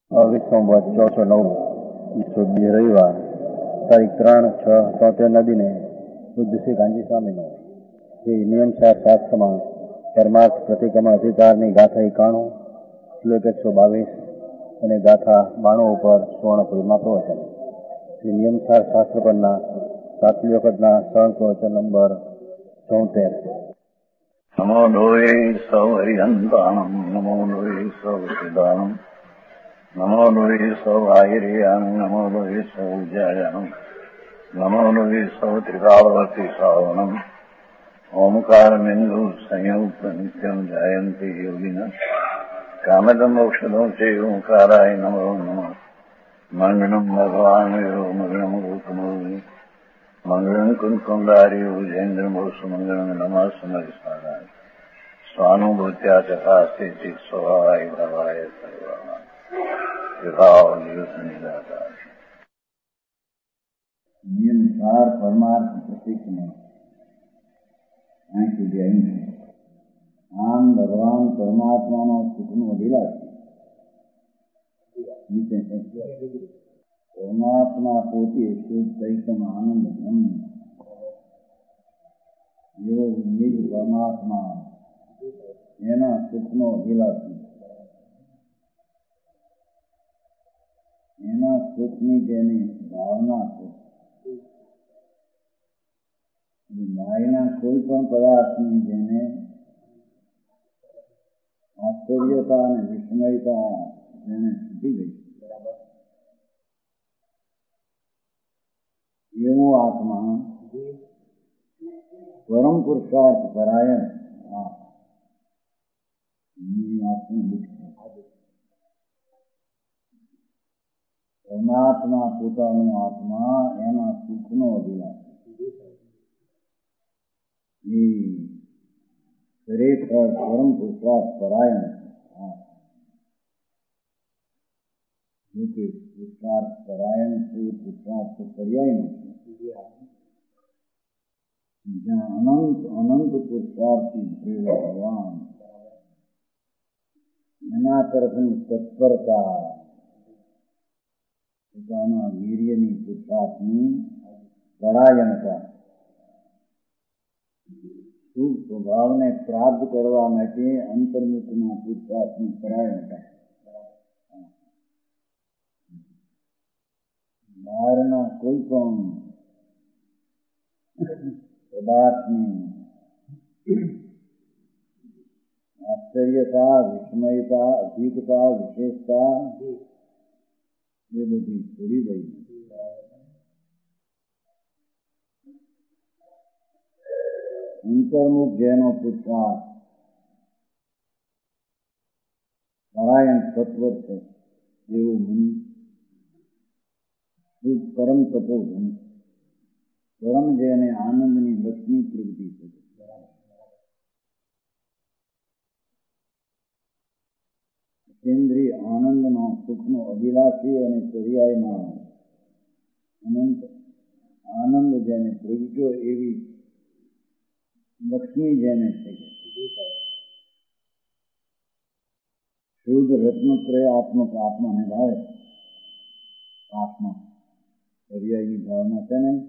વિશ્વંભર 409 રવિવાર તારીખ 3/6/73 દિને બુદ્ધ શ્રી ગાંધી સ્વામીનો શ્રી નિયમસાર શાસ્ત્રમાં પરમાર્થ પ્રતિક્રમણ અધિકારની ગાથા 91 શ્લોક 122 અને ગાથા 92 ઉપર સુવર્ણપુરીમાં પ્રવચન. શ્રી નિયમસાર શાસ્ત્ર પરના 7મી વખતના સહન પ્રવચન નંબર 74. નમો લોહે સૌ હરિહંતાણમ નમો લોહે સૌ સિદ્ધાણમ નમો લોહે સૌ આયર્યામ નમો લોહે સૌ જયામ નમો લોહે સૌ ત્રિકાળવતી શ્રાવણમ ઓમકાર બિંદુ સંયુક્ત નિત્યમ જયંતિ યોગિન કામદમ મોક્ષદો છે ઓંકારાય નમો નમઃ મંગળમ ભગવાન મંગળમ ગૌતમોહિ મંગળમ કુંકુંડાર્યો જૈન્દ્રમોષ મંગળમ નમઃ સમરિસ્મરાય સ્વાનુભૂત્યા ચકાસ્તે ચિત સ્વભાવાય ભવાય સર્વમાં નિયમસાર પરમાર્થ પ્રતિક્રમણ 80. આમ ભગવાન પરમાત્માનો સુખનો અભિલાષ પરમાત્મા પોતે શુદ્ધ ચૈતન્ય આનંદ બ્રહ્મ એવો નિજ પરમાત્મા એના સુખનો અભિલાષી, એના સુખની જેની ભાવના છે, માયના કોઈ પણ પદાર્થની જેને આશ્ચર્યતા અને વિસ્મયતા જેને છૂટી ગઈ, એવો આત્મા પરમ પુરુષાર્થ પરાયણ પરમાત્મા પોતાનો આત્મા એના સુખનો અભિલાષ એ ખરેખર પરમ પુરુષાર્થ પરાયણ પુરુષાર્થ પરાયણ છે, પુરુષાર્થ પર્યાય નથી. જ્યાં અનંત પુરુષાર્થી ભગવાન એના તરફની તત્પરતા, પોતાના વીર્યની પુરુષાર્થની પરાયણતા, શુભ સ્વભાવને પ્રાપ્ત કરવા માટે અંતર્મુખના પુરુષાર્થની પરાયણતા, બહારના કોઈ પણ પદાર્થની આશ્ચર્યતા, વિસ્મયતા, અધિકતા, વિશેષતા એ બધી છોડી દઈ અંતર્મુખ જેનો પુરુષાર્થ પરાયણ તત્વ છે એવું મન શુદ્ધ પરમ તપોધન, પરમ જેને આનંદની લક્ષ્મી પ્રગતિ છે, કેન્દ્રીય આનંદનો સુખનો અભિલાષી અને પર્યાયમાં અનંત આનંદ જેને પ્રગટ્યો એવી લક્ષ્મી જેને છે, શુદ્ધ રત્નત્રય આત્મક આત્માને ભાવે, આત્મા પર્યાયની ભાવના છે ને,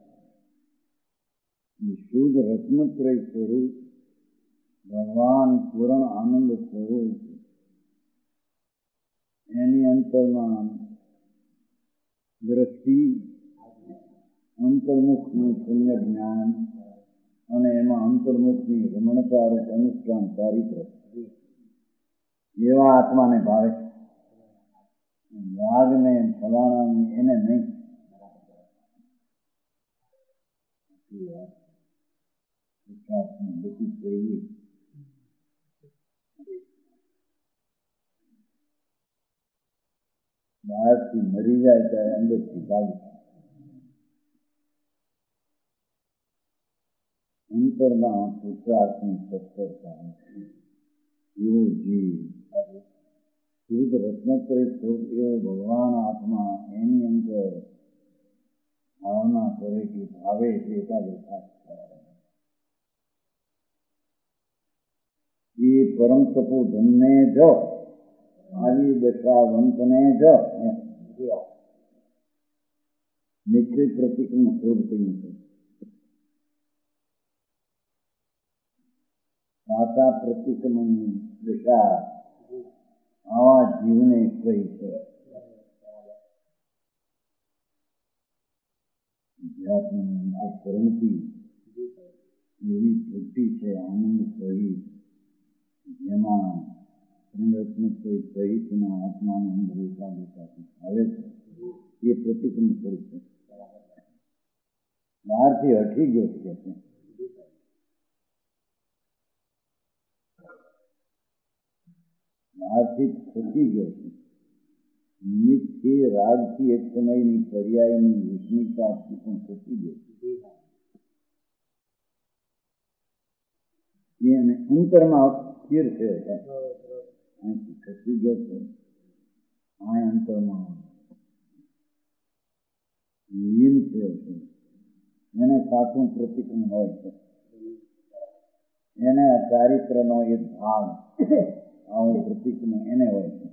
શુદ્ધ રત્નત્રય સ્વરૂપ ભગવાન પૂર્ણ આનંદ સ્વરૂપ એની અંતરમાં દ્રષ્ટિ, અંતર્મુખનું પુણ્ય જ્ઞાન અને એમાં અંતર્મુખની રમણકારક અનુષ્ઠાન ચારિત્ર એવા આત્માને ભાવે. રાગને ફલાણાને એને નહીં. બધી જોઈએ બહારથી મરી જાય ત્યારે અંદરથી ભાગી, અંતરમાં પુરુષાર્થની તત્પરતા એવો જીવ શુદ્ધ રત્નત્રય સ્વરૂપ એવો ભગવાન આત્મા એની અંદર ભાવના કરે કે ભાવે તે એકાગ્રતા એ પરમ તપોધનને જ આવી દશાવંતને જ નિશ્ચય પ્રતિક્રમ શોધ કહ્યું છે. સાચા પ્રતિક્રમની દશા આવા જીવને કહી છે. અધ્યાત્મની કરંતી એવી વૃત્તિ છે આનંદ સહિત, જેમાં સહિતના આત્માની અંદર એકાગ્રતાથી આવે છે. એ પ્રતિક્રમ સ્વરૂપ છે. બહારથી હટી ગયો છે, બહારથી થકી ગયો છે. નિમિત્તથી રાગથી એક સમયની પર્યાયની વિસ્મિતાથી પણ થકી ગયો છે. એને અંતરમાં સ્થિર છે. અહીંથી થકી ગયો છે. આ અંતરમાં લીન છે. એને સાચું પ્રતિક્રમ હોય છે. એને આ ચારિત્રનો એક ભાગ આવું પ્રતિક્રમ એને હોય છે.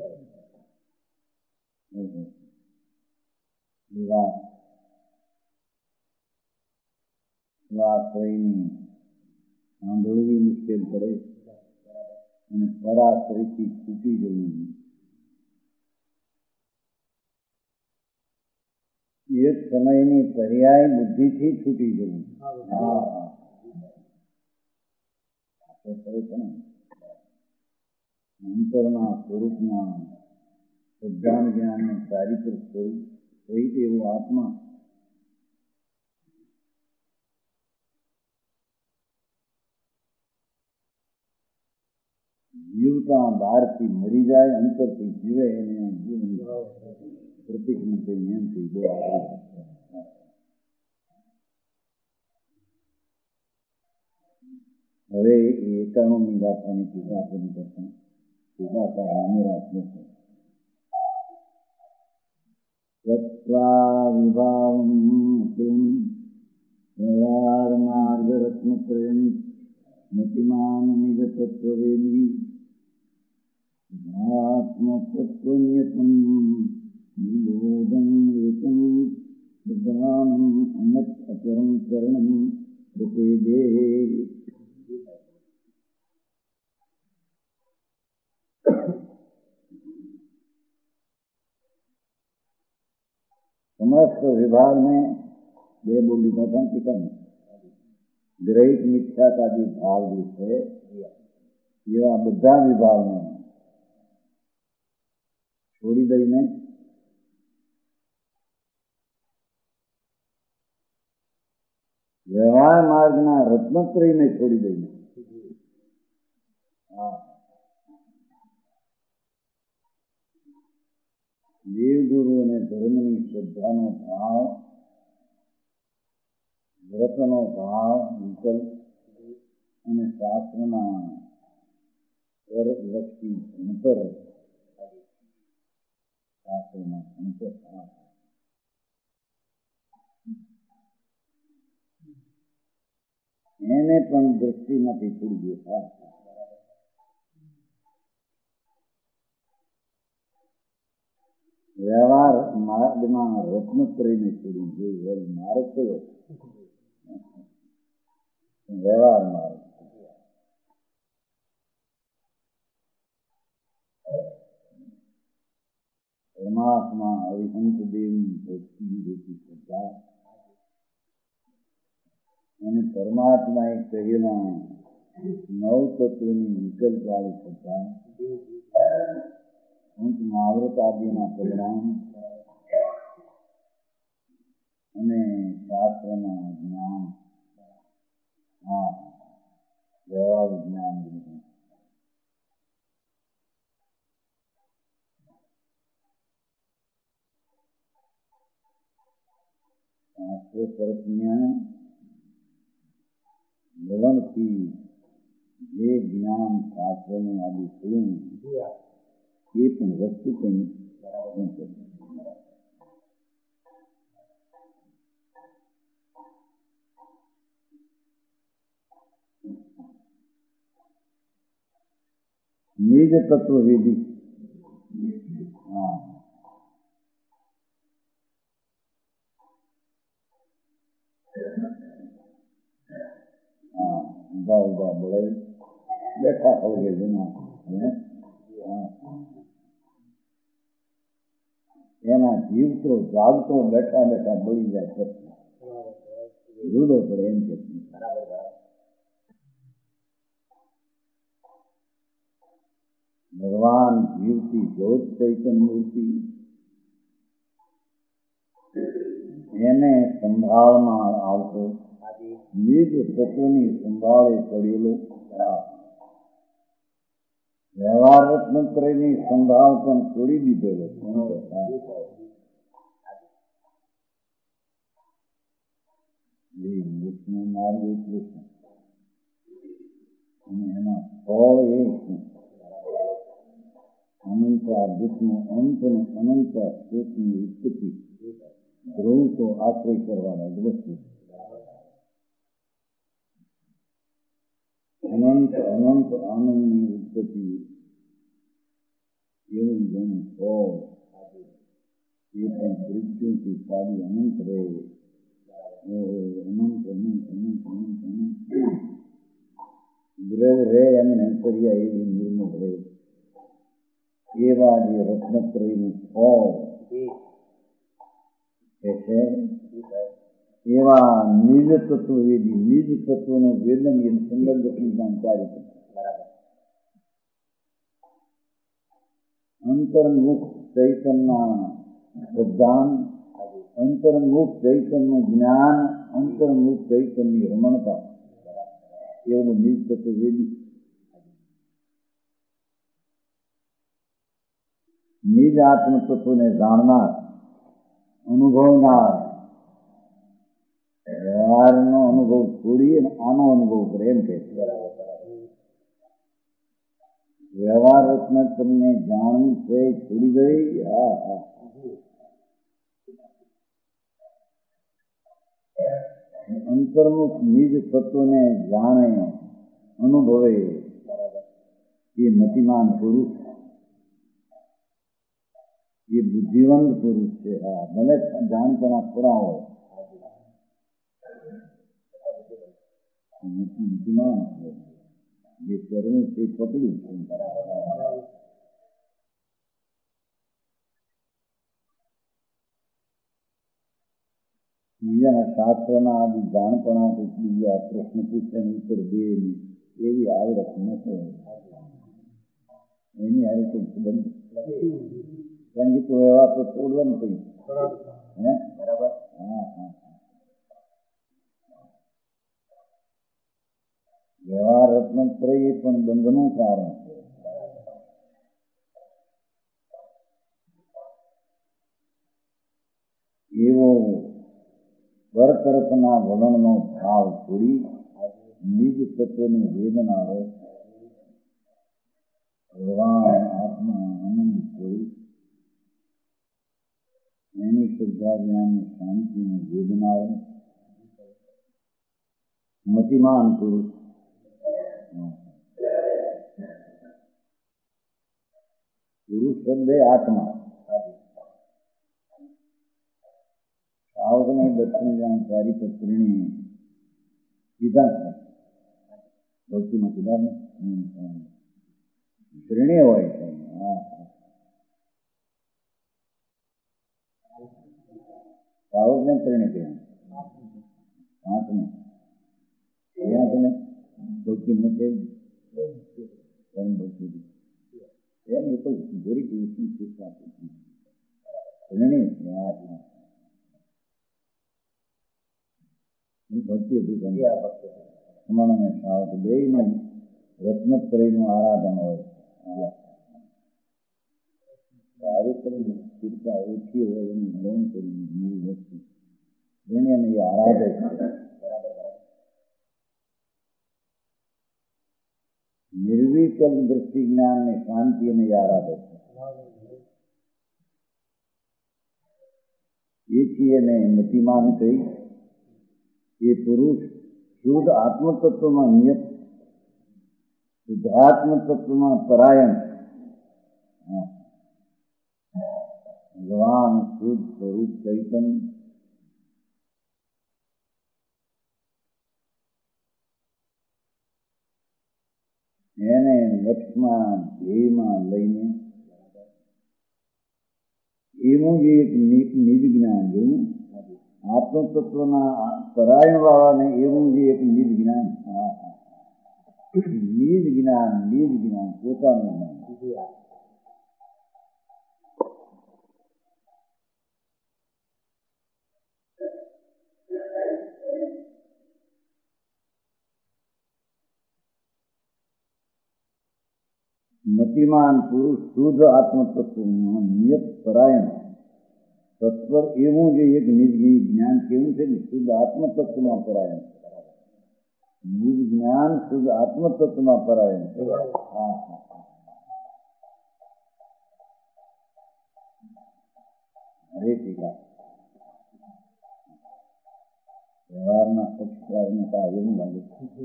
કોઈની સાંભળવી મુશ્કેલ પડે અને પરાશ્રયથી છૂટી જવું, એક સમયની પર્યાય બુદ્ધિથી છૂટી જવું. અંતરના સ્વરૂપમાં સદ્ધાન જ્ઞાન ચારિત્ર સ્વરૂપ સહિત એવો આત્મા જીવતા બહારથી મરી જાય, અંતરથી જીવે એને જીવન પ્રતિક્રમ કહીએ. એમથી બહુ હવે 51મી ગાથાની ટીકા કરી કરતા ટીકાકાર નામેરા છે. તત્વા વિભાવમ વ્યવહાર માર્ગ રત્નત્રયમ મતિમાન નિજ તત્વવેદી આત્મતત્વન્યતમ નિબોધમ એકમ પ્રધાનમ અનત અચરમ ચરણમ પ્રપેદે. समस्त विभाग में બે બોલી था टीका में ग्रहित मिथ्या का जो भाव जो है એવા બધા વિભાગને છોડી દઈને વ્યવહાર માર્ગના રત્નત્રયને છોડી દઈને દેવગુરુ અને ધર્મની શ્રદ્ધાનો ભાવ, વ્રતનો ભાવ, વિકલ્પ અને શાસ્ત્રના લક્ષી અંતર, શાસ્ત્રના અંતર એને પણ દ્રષ્ટિમાંથી છોડી દેતા. વ્યવહાર માર્ગના રત્નત્રયને છોડી દે. માર્ગ કયો? વ્યવહાર માર્ગ. પરમાત્મા હરિહંત દેવની ભક્તિ રૂપી શ્રદ્ધા અને પરમાત્મા એ કહેલા 9 તત્વની વિકલ્પવાળી શ્રદ્ધા, મહાવ્રત આદિના પરિણામ અને શાસ્ત્રના જ્ઞાન, વ્યવહાર જ્ઞાન. શાસ્ત્ર તરફના લવણથી જે જ્ઞાન શાસ્ત્રનું આદિ થયું એ પણ વસ્તુ કંઈ નિજ તત્વવેદી હા હા ઊભા ઊભા બોલાય બેઠા હોય જૂના એના જીવતો જાગતો બેઠા બેઠા બોલી જાય પછી જુદો પડે એમ કે ભગવાન જીવતી જ્યોત ચૈતન્ય મૂર્તિ એને સંભાળમાં આવતો નિજ તત્વની સંભાળે પડેલો વ્યવહાર રત્નત્રયની સંભાળ પણ છોડી દીધેલો માર્ગ એટલું છે અને એના ફળ એ અનંત દુઃખનું અંત અને અનંત સુખની ઉત્પત્તિ ધ્રુવ તો આશ્રય કરવાના જ વસ્તુ અનંત અનંત આનંદની ઉત્પત્તિ એવું જેનું ફળ એ પણ મૃત્યુથી સારી અનંત રહે અનંત અનંત અનંત અનંત અનંત દ્રવ રહે અને અંતરિયા એવી નિર્મળ રહે એવા જે રત્નત્રયનું ફળ છે એવા નિજ તત્વ વેદી નિજ તત્વનું વેદન એ સંદર્ભ જાણકારી અંતર્મુખ ચૈતનના પ્રધાન અંતર્મુખ ચૈતનનું જ્ઞાન અંતર્મુખ ચૈતનની રમણતા એવું નિજ તત્વ વેદી નિજ આત્મ તત્વને જાણનાર અનુભવનાર વ્યવહારનો અનુભવ છોડી અને આનો અનુભવ કરે એમ કે વ્યવહાર રત્નત્રયને જાણવું છે છોડી ગઈ અંતર્મુખ નિજ તત્વને જાણે અનુભવે એ મતિમાન પુરુષ એ બુદ્ધિવંત પુરુષ છે ભલે જાણપણા થોડા હોય બુદ્ધિમાન છે જે કરવું તે પકડ્યું છે બીજાના શાસ્ત્રના આદિ જાણપણાથી બીજા પ્રશ્ન પૂછવાની ઉત્તર દે એવી આવડત નથી એની આ રીતે સંબંધ કારણ કે તો એવા તો તોડવાનું કઈ હે બરાબર હા હા વ્યવહાર રત્નત્રય પણ બંધનું કારણ છે એવો પરતરફના વલણનો ભાવ છોડી નિજ તત્વની વેદના હોય ભગવાન આત્મા આનંદ છોડી એની શ્રદ્ધા જ્ઞાનની શાંતિની વેદના હોય મતિમાન પુરુષ પુરુષ શબ્દ આત્મા સાવકને દક્ષિણ જાણકારી પત્રીની કીધા છે ભક્તિમાં કીધા ને શ્રેણી હોય છે સાવકને શ્રેણી કહેવાય પાંચને ત્યાં છે ને ભક્તિમાં છે ભક્તિ એમ એ તો દરેક દિવસની શિક્ષા શ્રેણી ભક્તિ હતી સમાન સાવક બે રત્નત્રયનું આરાધન હોય કાર્યક્રમની સ્થિરતા ઓછી હોય એની લોન કરી વસ્તુ એને એ આરાધે છે નિર્વિકલ્પ દ્રષ્ટિ જ્ઞાન ને શાંતિ અને આરાધે છે એથી એને મતિમાન કહી એ પુરુષ શુદ્ધ આત્મતત્વમાં નિયત શુદ્ધાત્મ તત્વમાં પરાયણ ભગવાન શુદ્ધ સ્વરૂપ ચૈતન્ય એને લક્ષમાં ધ્યેયમાં લઈને એવું જે એક નિજ જ્ઞાન જોયું આત્મતત્વના પરાયણ વાળાને એવું જે એક નિજ જ્ઞાન નિજ જ્ઞાન પોતાનું જ્ઞાન મતિમાન પુરુષ શુદ્ધ આત્મતત્વમાં નિયત પરાયણ તત્પર એવું જે એક નિજ જ્ઞાન કેવું છે ને શુદ્ધ આત્મતત્વમાં પરાયણ નિજ જ્ઞાન શુદ્ધ આત્મતત્વમાં પરાયણ હરે ટીકા વ્યવહારના પક્ષકારને એવું લાગે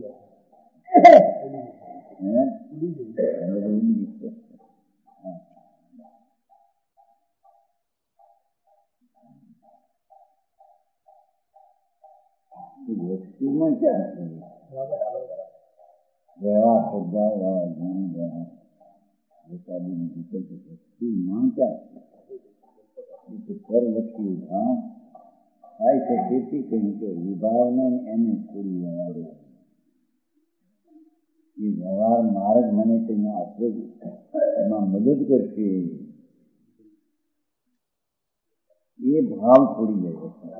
વસ્તુમાં ક્યાં વ્યવહાર વસ્તુમાં ક્યાં પરલક્ષી ભાવ થાય છે તેથી કહ્યું કે વિભાવને એને પૂરી વ્યવહાર એ વ્યવહાર માર્ગ મને તેને આપવો એમાં મદદ કરશે એ ભાવ છોડી લે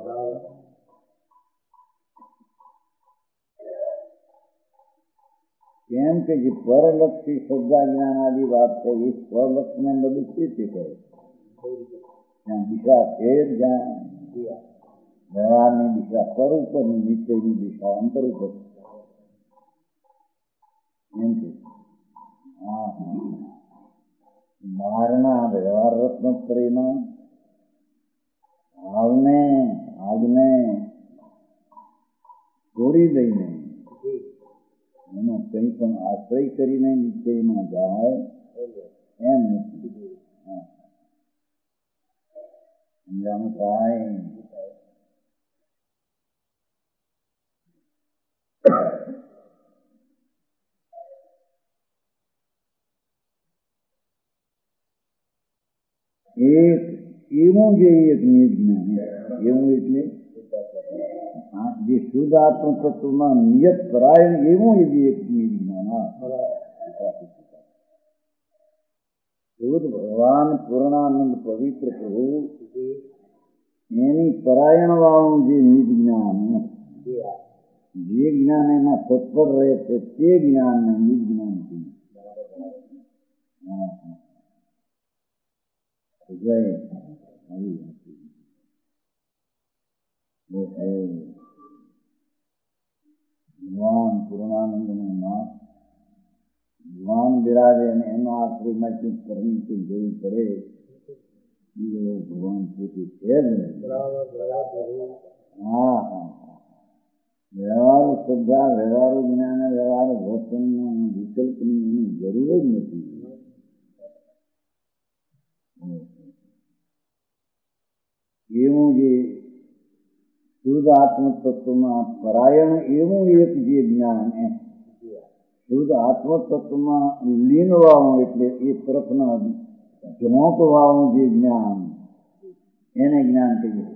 કેમ કે જે પરલક્ષી શ્રદ્ધા જ્ઞાન આદિ વાત છે એ સ્વલક્ષને મદદ કેવી કરે ત્યાં દિશા ફેર જ્યાં વ્યવહારની દિશા પર ઉપરની નિશ્ચયની દિશા અંતર ઉપર એમ છે બહારના વ્યવહાર રત્નોત્તરીમાં ભાવને આજને છોડી દઈને એનો કંઈ પણ આશ્રય કરીને નિશ્ચયમાં જાય એમ નથી સમજાણું થાય એવું જે એક નિજ જ્ઞાન એવું એટલે જે શુદ્ધ આત્મતત્વમાં નિયત પરાયણ એવું જે એક નિજ જ્ઞાન શુદ્ધ ભગવાન પૂર્ણાનંદ પવિત્ર પ્રભુ એની પરાયણ વાળું જે નિજ જ્ઞાન જે જ્ઞાન એમાં તત્પર રહે છે તે જ્ઞાનને નિજ જ્ઞાન ભગવાન પૂર્ણાનંદનું નામ ભગવાન બિરાજે અને એનો આશ્રયમાં કંઈક કરની કંઈ જરૂર પડે ભગવાન પોતે છે જ ને વ્યવહારો શ્રદ્ધા વ્યવહારો જ્ઞાન વ્યવહાર વચનનો વિકલ્પની એની જરૂર જ નથી એવું જે શુદ્ધ આત્મતત્વમાં પરાયણ એવું એક જે જ્ઞાન એમ શુદ્ધ આત્મતત્વમાં લીન વાળું એટલે એ તરફના ઝોંક વાળું જે જ્ઞાન એને જ્ઞાન કહીએ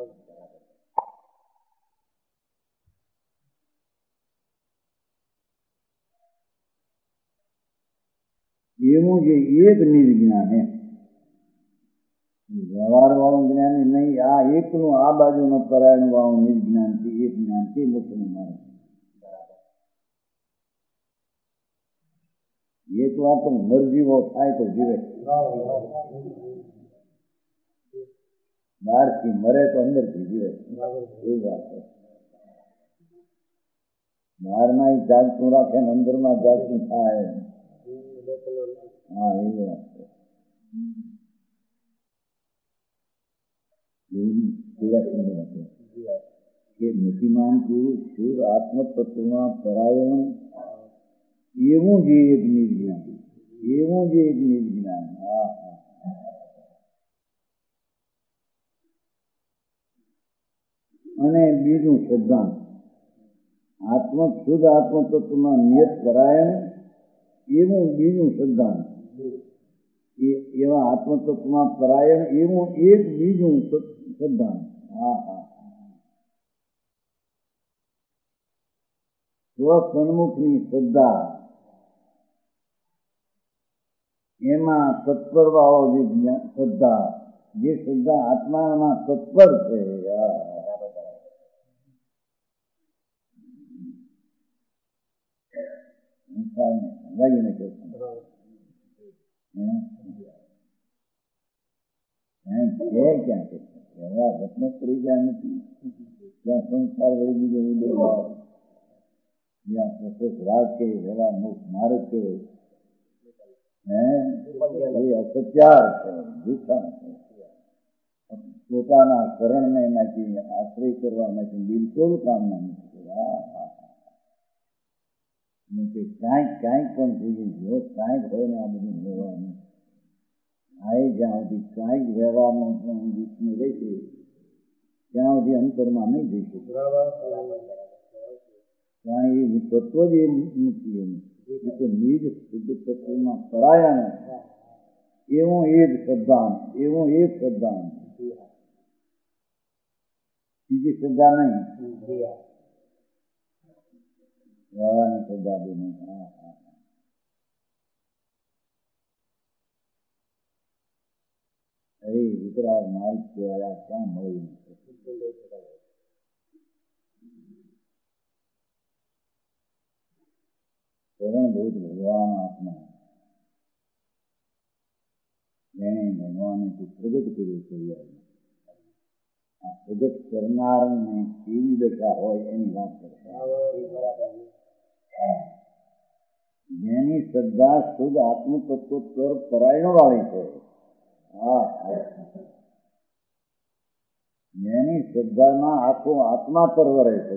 એવું જે એક નિજ જ્ઞાન એમ વ્યવહાર વાળું જ્ઞાન નહીં આ એકનું આ બાજુનો પરાયણ વાળું નિજ જ્ઞાનથી એક જ્ઞાનથી મોક્ષનું માર્ગ એક વાર તો મરજીવો થાય તો જીવે બહારથી મરે તો અંદરથી જીવે એ વાત છે બહારમાં જાગતું રાખે ને અંદરમાં જાગતું થાય હા એ વાત છે મતિમાન પુરુષ શુદ્ધ આત્મતત્વમાં પરાયણ એવું જે એક નિજ જ્ઞાન એવું જે એક નિજ જ્ઞાન અને બીજું સિદ્ધાંત. શુદ્ધ આત્મતત્વમાં નિયત પરાયણ એવું બીજું સિદ્ધાંત. એવા આત્મતત્વમાં પરાયણ એવું એક બીજું સિદ્ધાંત. સ્વસન્મુખની શ્રદ્ધા, એમાં તત્પર વાળો જે શ્રદ્ધા, જે શ્રદ્ધા આત્મામાં તત્પર છે. ક્યાં છે એવા રત્ન કરી ગયા નથી. ત્યાં સંસાર વળી બીજો ઉડેલો, જ્યાં પ્રશેષ રાગ કે વ્યવહાર મુખ માર્ગ કે અસત્યાર છે, જૂઠા છે. પોતાના શરણને એનાથી આશ્રય કરવામાંથી બિલકુલ કામના નથી. ક્યાંક પણ જોઈએ, જો કાંઈક હોય ને આ બધું વ્યવહારનું આ જ્યાં સુધી કાંઈક વ્યવહારનો રીતનું રહેશે ત્યાં સુધી અંતરમાં નહીં જઈ શકે. ત્યાં એ તત્વ જ એ નથી. એમ નિજ શુદ્ધ તત્વમાં પરાયણ એવું એ જ શ્રદ્ધાંત, એવું એ જ શ્રદ્ધાંત, બીજી શ્રદ્ધા નહીં. વ્યવહારની શ્રદ્ધા બી નહીં. અરે વિતરાગ માર્ગ કહેવાયા ક્યાં મળ્યું? શરણભૂત ભગવાન આત્મા એને ભગવાને પ્રગટ કર્યું છે. આ પ્રગટ કરનારને કેવી દશા હોય એની વાત કરે. જેની શ્રદ્ધા શુદ્ધ આત્મતત્વ પર પરાયણ વાળી છે, જેની શ્રદ્ધામાં આખો આત્મા પરવરે છે.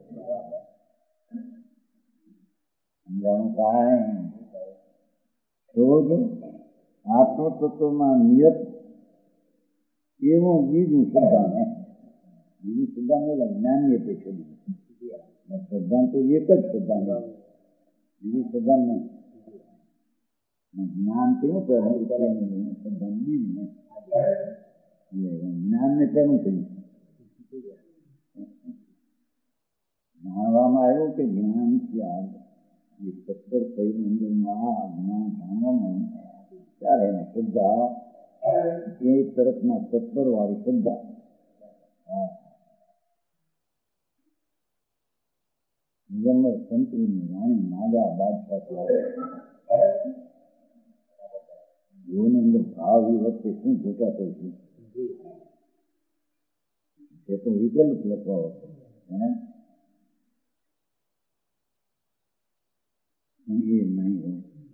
સમજાણું કાંઈ? શુદ્ધ આત્મતત્વમાં નિયત એવું બીજું સિદ્ધાંત. બીજું સિદ્ધાંત જ્ઞાનની અપેક્ષા. સિદ્ધાંત તો એક જ સિદ્ધાંત, બીજું સિદ્ધાંત નહીં. જ્ઞાન કેવું સિદ્ધાંત બીજું નહીં. જ્ઞાનને કેવું થયું? જાણવામાં આવ્યું કે જ્ઞાન ત્યાં એ સત્તર કઈ મંદિરમાં જ્ઞાન જાણવામાં ત્યારે એને શ્રદ્ધા એ તરફના તત્પર વાળી શ્રદ્ધા. દિગંબર સંતની રાણી નાગા બાદશાહ જોની અંદર ભાવ એ વખતે શું ભૂકા થઈ છે એ તો વિકલ્પ લખવા હતો. એ નહીં હોય.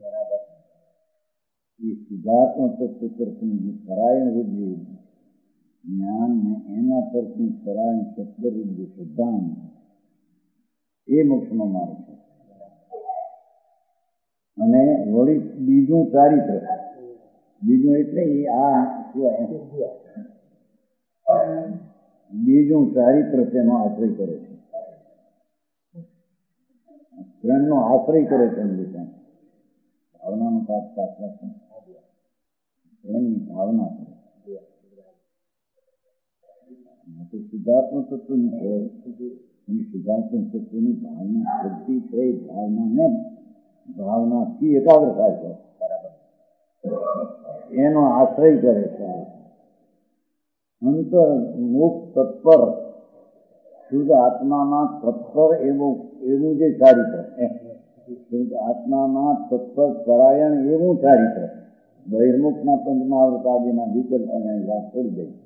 એ સિદ્ધાર્થના તત્વ તરફની જે પરાયણ વૃદ્ધિ જ્ઞાન ને એના તરફની પરાયણ તત્વ વૃદ્ધિ સિદ્ધાંત એ મોક્ષનો માર્ગ છે. અને વળી બીજું ચારિત્ર, બીજું એટલે આ સિવાય બીજું ચારિત્ર તેનો આશ્રય કરે છે. ત્રણનો આશ્રય કરે છે. ભાવનાનો પાઠ પાછળ એની ભાવના કરે. સિદ્ધાર્થનું તત્વની છે એની સિદ્ધાર્થનું તત્વની ભાવના શક્તિ છે. ભાવનાને ભાવનાથી એકાગ્ર થાય છે. એનો આશ્રય કરે છે. અંતર મુખ તત્પર શુદ્ધ આત્મામાં તત્પર એવું જે ચારિત્ર, શુદ્ધ આત્મામાં તત્પર પરાયણ એવું ચારિત્ર. બહિર્મુખના પંચમહાવૃત આદિના વિકલ્પ અને વાત છોડી દઈ.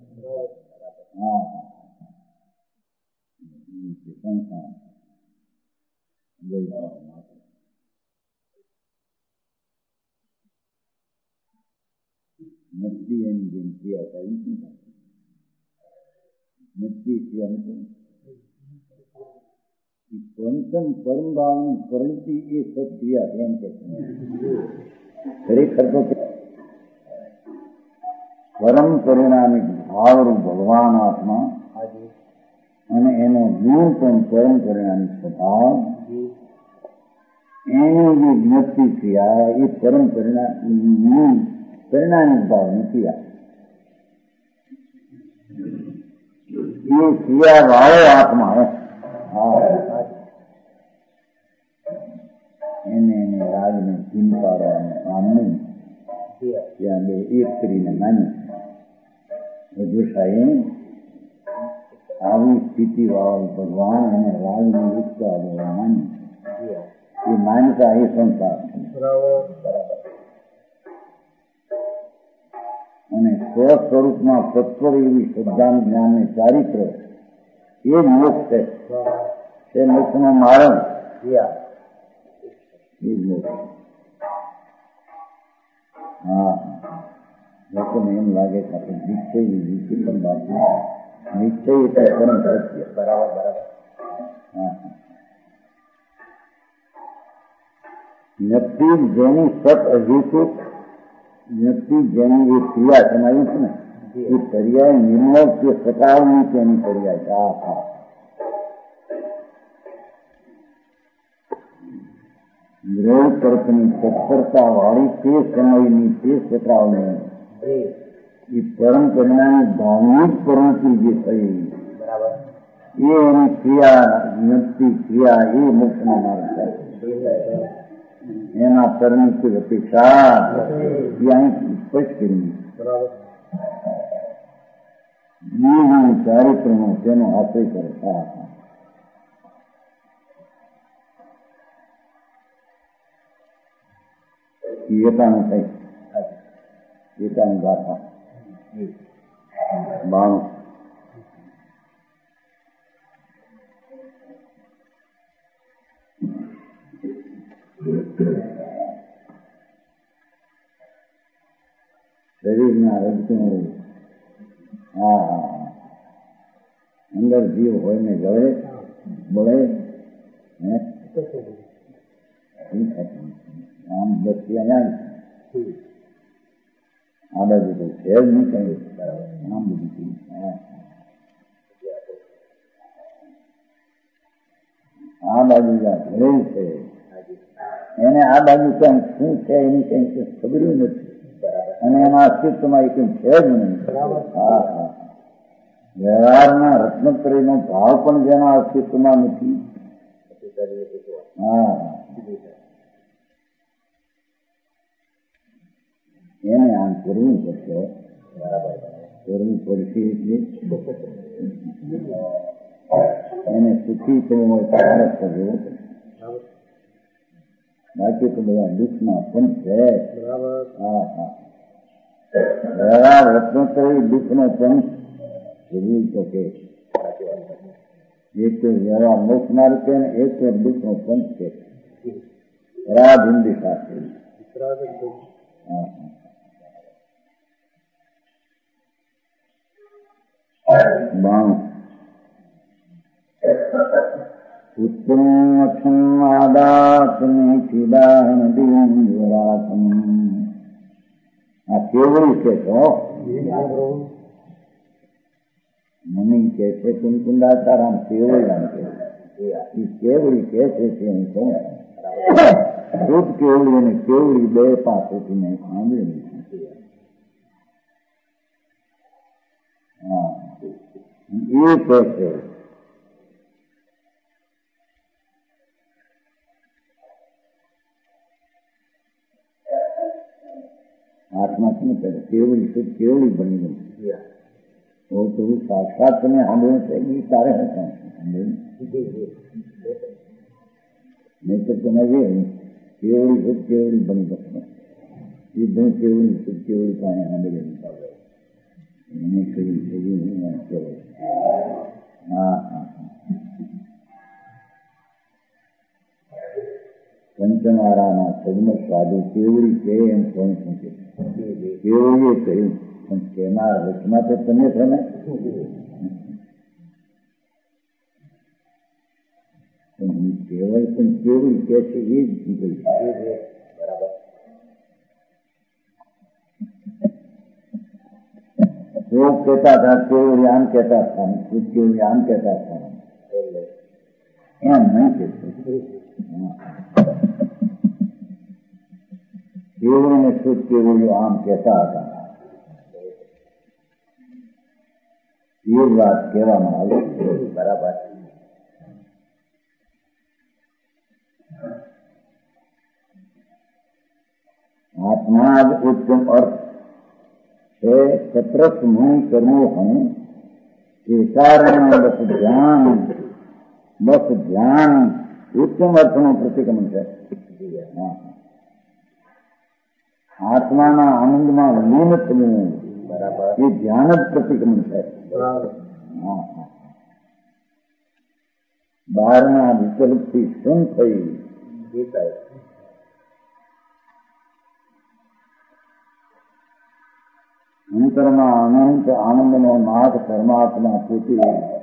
નક્કી એની જેમ ક્રિયા થાય નક્કી ક્રિયા પંચમ પરમ ભાવની પરંતિ એ સત્ક્રિયા એમ કે ખરેખર તો પરમ પરિણામી ભાવરૂપ ભગવાન આત્મા અને એનો ગુણ પણ પરમ પરિણામી સ્વભાવ, એની જે જ્ઞપ્તિ ક્રિયા એ પરમ પરિણામિક ભાવની ક્રિયા. એ ક્રિયા વાળો આત્મા એને રાગને ચિંતાવાનું કામ નહીં. ત્યાં બે એક કરીને માની હજુ સાહેબ આવી સ્થિતિ વાળો ભગવાન અને રાગને ઉત્સાહ દેવા માની એ માનતા એ સંસાર અને સ્વ સ્વરૂપમાં તત્વ એવી શ્રદ્ધા જ્ઞાન ને ચારિત્ર એ જ મોક્ષ છે. તે મોક્ષનો માર્ગ એ જ મોક્ષ. હા, લોકોને એમ લાગે કે આપણે નિશ્ચય પણ બાકી નિશ્ચય એટલે પરમ સત્ય. બરાબર. હા, વ્યક્તિ જેની સત અધિકૃત વ્યક્તિ જેની એ ક્રિયા સમાયું છે ને એ પર્યાય નિર્મળ કે સકાળની તેની પર્યાય. હા, ગ્રહ તર્કની તત્પરતા વાળી તે સમયની તે સકાળની એ પરમ પરિણામી ભાવનિક પ્રવૃત્તિ જે થઈ એ એની ક્રિયા વ્યક્તિ ક્રિયા એ મોક્ષનો માર્ગ થાય. એના પરિણતિ અપેક્ષા અહીં સ્પષ્ટ કરી ચારિત્રનો તેનો આશ્રય કરે. એકાનું કઈ એકાની ગાથા 92. શરીરના રજકણું અંદર જીવ હોય ને જળે બળે આમ બધી અહીંયા આ બાજુ તો છે જ નહીં કઈ. આમ બધું આ બાજુ ભરેલ છે એને આ બાજુ ક્યાંક શું છે એની કઈ ખબર નથી અને એના અસ્તિત્વમાં એ કઈ છે જ નહીં. વ્યવહારના રત્નત્રયનો ભાવ પણ જેના અસ્તિત્વમાં નથી. એને આમ કરવું પડશે. કરવું પડશે એટલે એને સુખી થવું હોય તો આળસ કરવો. બાકી તો બધા દુઃખના પણ છે. વ્યવહાર રત્નત્રય દુઃખનો પંચ જરૂર તો કે એક તો વ્યવહાર મોક્ષ માર્ગ છે ને એક તો દુઃખનો પંચ છે. રાજ હિન્દી સાથે આ કેવડી છે તો મને કે છે કુંકુંદાચારામ કેવડી કે એ કેવડી કે છે તે હું કહું શુદ્ધ કેવડી અને કેવડી બે પાસેથી મેં સાંભળેલી. એ કહે છે આત્મા છે ને કેવડી શુદ્ધ કેવડી બની ગઈ. તો સાક્ષાત તમે સાંભળ્યું છે એ તારે હતા નહીં તો તમે કેવડી શુદ્ધ કેવડી બની જશે. એ ધૂ કેવડી શુદ્ધ કેવડી પાસે સાંભળેલી એને કહ્યું. પંચમારાના સદમત સાધુ કેવડી છે એમ કોણ પૂછે. કેવડીએ કહ્યું પણ કેનાર વચમાં તો તમે છો ને. કેવળ પણ કેવડી કે છે એ જ નીકળી. બરાબર. वो कहता था केवल आम कहता था, खुद केवल आम कहता था, एम नहीं कहते केवल ने खुद केवल आम कहता था। ये बात કહેવામાં આવે બરાબર। आत्मा उत्तम अर्थ है सत्रस मुनि कर्मो हैं के कारण बस ध्यान उत्तम अर्थ નું પ્રતિક્રમણ છે। આત્માના આનંદમાં લીન થવું બરાબર એ ધ્યાન જ પ્રતિક્રમણ છે। બહારના વિકલ્પથી શું થઈ અંતરમાં અનંત આનંદનો નાથ પરમાત્મા પોતે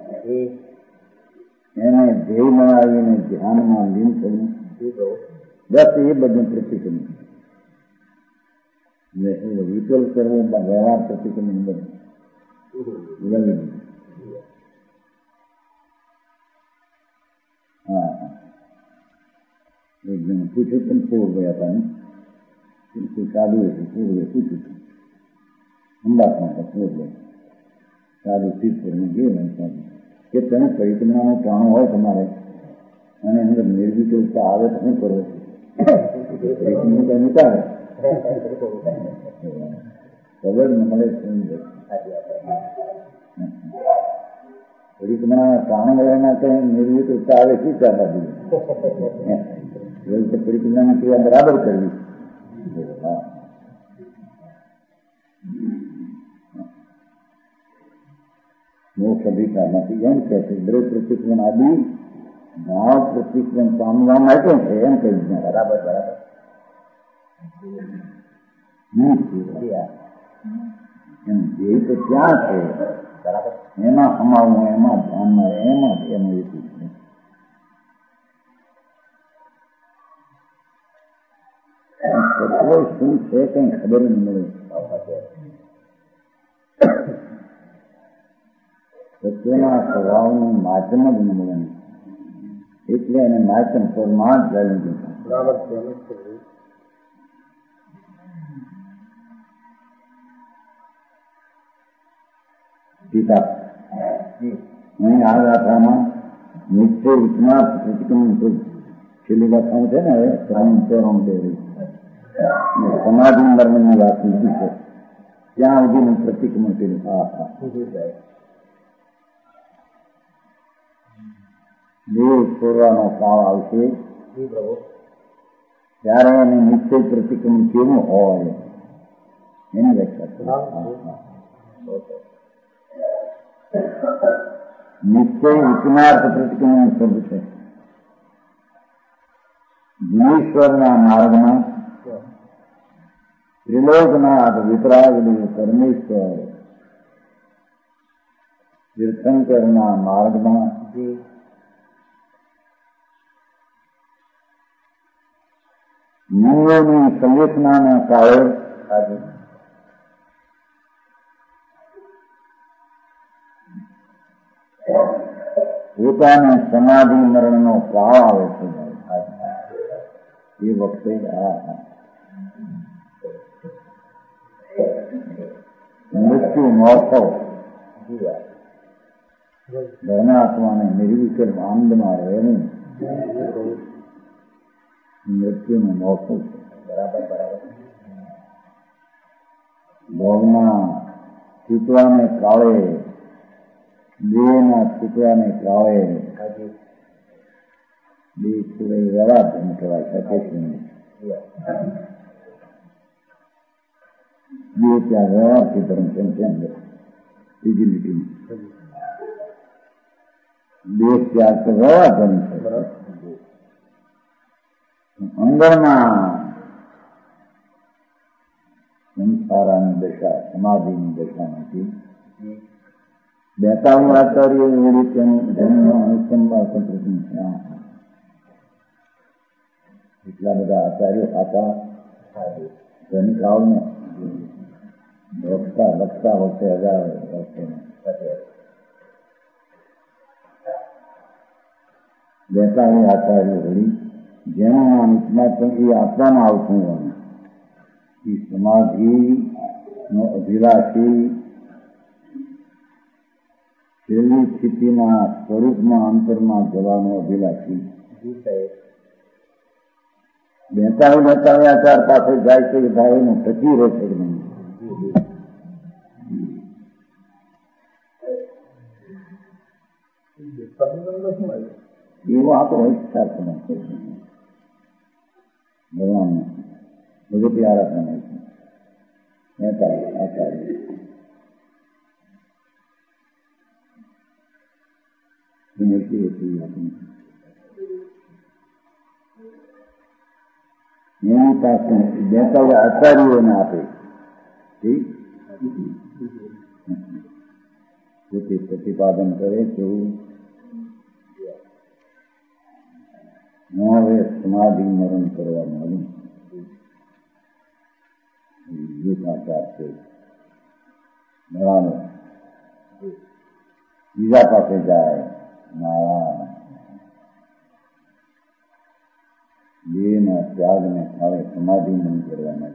એને ધ્યેય બનાવીને ધ્યાનમાં લીન થવું બસ એ બધું પ્રતિક્રમણ। વિકલ્પ કરવો વ્યવહાર પ્રતિક્રમણ બધું एक दिन पूछे तुम सो गया था ना, बिल्कुल साधु पूछे हम बात में सो गए साधु चीज करने गए कि તમે પરિક્રમાનો પ્રાણો હોય તમારે અને અંદર નિર્વિકલ્પતા આવે તો શું કરો પરિક્રમા નીકાળે ખબર મળે પરિક્રમા પ્રાણ વળના કઈ નિર્વિકલ્પતા આવે શું ચાલવા દઈએ એવું તો પરિક્રમાની ક્રિયા બરાબર કરવી। મોક્ષ અધિકાર નથી એમ કે છે દરેક પ્રતિક્રમણ આદિ ભાવ પ્રતિક્રમણ પામવા માટે છે એમ કહી દે બરાબર બરાબર એમ જે તો ક્યાં છે બરાબર એમાં સમાવવું એમાં ધ્યાનમાં એમાં એનું હેતુ છે। તત્વ શું છે કઈ ખબર નહીં મળે તત્વના સ્વભાવનું માધ્યમ જ ન મળે એટલે એને માધ્યમ સ્વરમાં જ જાણી દીધું। અહીં આ ગાથામાં નિશ્ચય વિજ્ઞાન પ્રતિક્રમણ છેલ્લી ગાથાઓ છે ને હવે સમાધિ મરણની વાત લીધી છે ત્યાં સુધીનું પ્રતિક્રમણ કર્યું। દેહ છોડવાનો કાળ આવશે ત્યારે એને નિશ્ચય પ્રતિક્રમણ કેવું હોય એની વ્યાખ્યા નિશ્ચય વિજ્ઞાન પ્રતિક્રમણ શબ્દ છે। જીવેશ્વરના માર્ગમાં ત્રિલોકનાથ વિતરાગદેવ પરમેશ્વર તીર્થંકરના માર્ગમાં મુનિઓની સંવેદનાના કાળે પોતાને સમાધિ મરણનો કાળ આવે છે એ વખતે મૃત્યુ મહોત્સવ ધર્માત્માને નિર્વિકલ્પ આનંદમાં રહેવું મૃત્યુનો મહોત્સવ છે બરાબર બરાબર। ભોગના ચૂંટવાને કાળે દેહના ચૂંટવાને કાળે બે છોડે વ્યવહાર ધર્મ કહેવાય છે। બે ત્યાં વ્યવહારથી ધર્મ છે અંદર બીજી લીટીમાં દેશ ત્યાગ તો વ્યવહાર ધર્મ છે। અંદરમાં સંસારાની દશા સમાધિની દશા નથી। 42 આચાર્ય એવી તેનું જન્મ અનુસંધાન સંપ્રદાય છે। એટલા બધા આચાર્યો હતા ધનિકાઓને લખતા વખતે 1000 વર્ષે બેતાળી આચાર્ય વળી જેનું નામ પણ એ આપવામાં આવતું હોય એ સમાધિ નો અભિલાષી છેલ્લી સ્થિતિના સ્વરૂપમાં અંતરમાં જવાનો અભિલાષી 42 આચાર પાસે જાય છે કે ભાઈ એનું ટકી રહેશે કે નહીં. એવો આપણો વિસ્તાર ભગવાન ભગવતી આરાધના હોય છે આચાર્ય એની પાસે 42 આચાર્યોને આપે પોતે પ્રતિપાદન કરે તેવું હું હવે સમાધિ મરણ કરવા માંગુ આચાર છે ભગવાન બીજા પાસે જાય દેહના ત્યાગને હવે સમાધિ નહીં કરવાના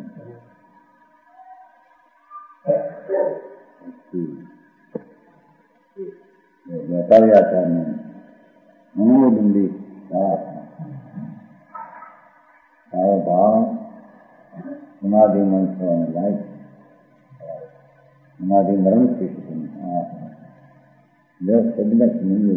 વેપારી આચારને મનોબંધી સારો ભાવ સમાધિ મન થવાને લાયક સમાધિ મરણ થઈ શકે સદનક નહીં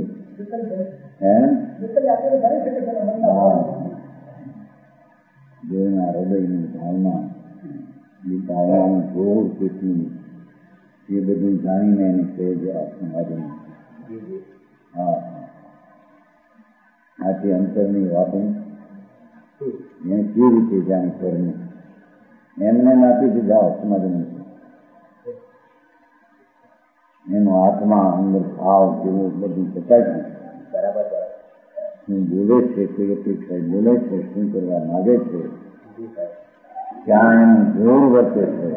દેવના હૃદયની ભાવના એ ભાવનાનું જોર કેટલું એ બધું જાણીને એને કહે છે આ સમાધિ આથી અંતરની વાતો એને કેવી રીતે જાણી કરવું એમને નાખી દીધા સમાધિ એનો આત્મા અંદર ભાવ કેવો બધું બતાવી બરાબર શું બોલે છે કોઈ અપેક્ષા બોલે છે શું કરવા માગે છે ક્યાં એનું જોર વર્તે છે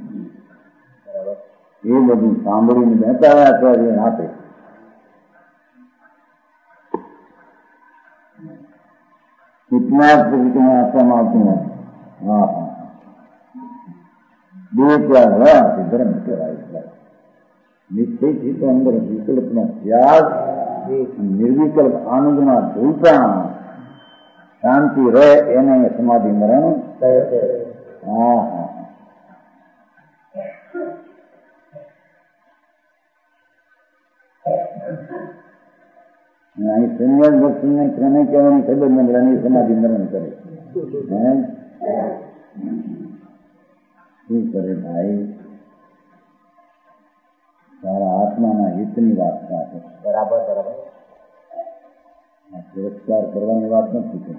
એ બધું સાંભળીને બેઠા આચાર્ય આપે કેટલાક પ્રવૃત્તિમાં આપવામાં આવતું નથી. બે ત્યાગ રહ્યા તે ધર્મ કહેવાય. નિશ્ચયથી તો અંદર વિકલ્પનો ત્યાગ નિર્વિકલ્પ આનંદમાં ઝૂલતા શાંતિ રહે એને સમાધિ મરણ અહીં સંન્યાસ ભક્તિને ક્રમે કહેવાની ખબર નથી એની સમાધિ મરણ કરે. શું કરે ભાઈ? તારા આત્માના હિતની વાત છે. બરાબર બરાબર. પુરસ્કાર કરવાની વાત નથી.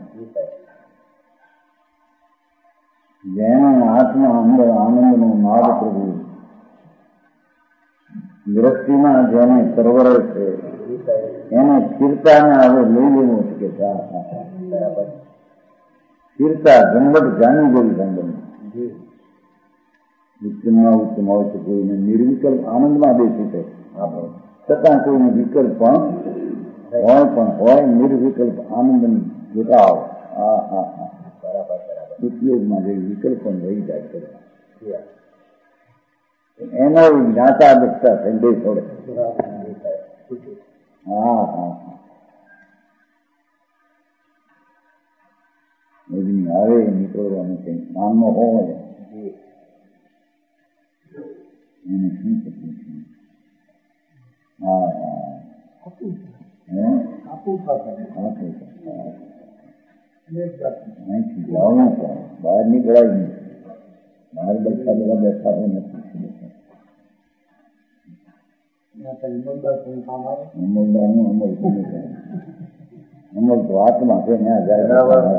જેનો આત્મા અંદર આનંદનો નાદ પ્રભુ દ્રષ્ટિમાં જેને પરવરે છે એને સ્થિરતાને હવે લઈ લેવું છે કે બરાબર સ્થિરતા ઝંઝટ જાણી ગઈ ઝંઝટ ઉત્તમમાં ઉત્તમ હોય તો કોઈને નિર્વિકલ્પ આનંદમાં બેસી છે છતાં કોઈને વિકલ્પ પણ હોય નિર્વિકલ્પ આનંદ જોતાવ બરાબર ઉપયોગમાં જે વિકલ્પ પણ રહી જાય છે એનો જ્ઞાતા દક્ષતા સંદેશ છોડે. હવે નીકળવાનું કઈ કામમાં હોય એને શું થતું છે? અહીંથી જવાનું પણ બહાર નીકળાય નહીં. બહાર બેઠા બધા બેઠા હોય નથી. અમલ તો આત્મા છે ત્યાં જાય.